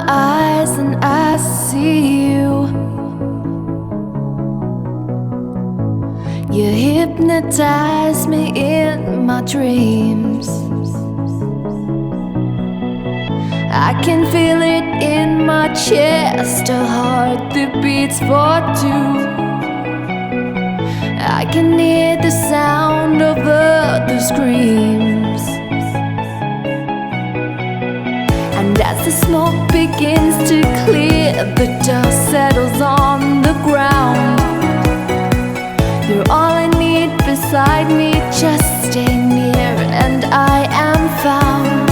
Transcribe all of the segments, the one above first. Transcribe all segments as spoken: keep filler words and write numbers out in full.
my eyes and I see you. You hypnotize me in my dreams. I can feel it in my chest, a heart that beats for two. I can hear the sound of other screams. And as the smoke begins to clear, the dust settles on the ground. You're all I need beside me, just stay near and I am found.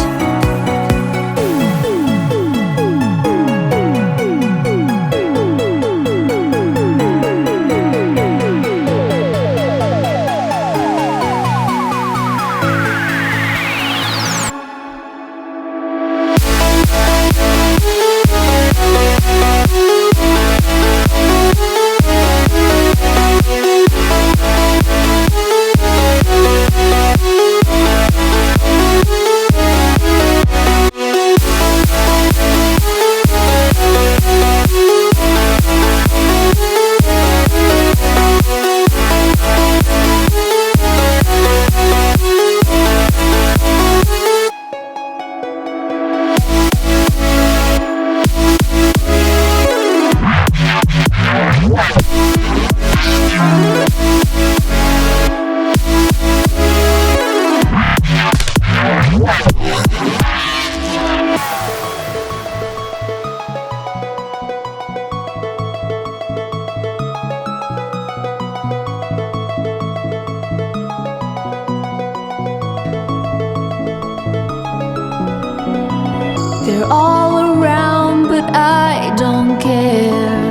They're all around, but I don't care.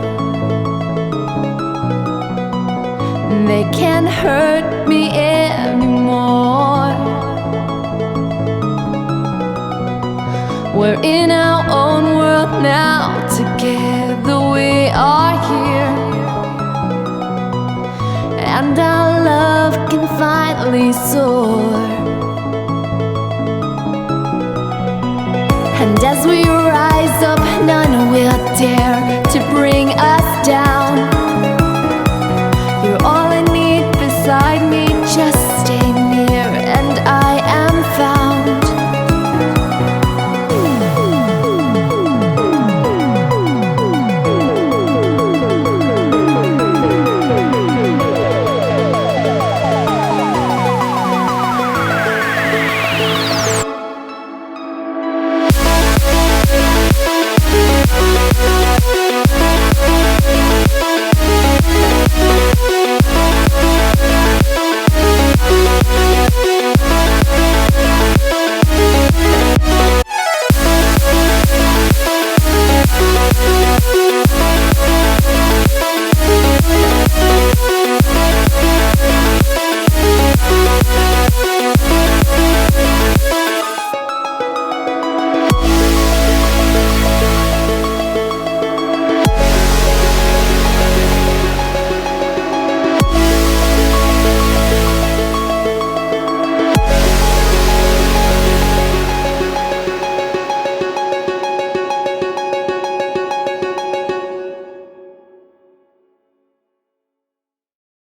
They can't hurt me anymore. We're in our own world now, together we are here. And our love can finally soar. And as we rise up, none will dare to bring us down.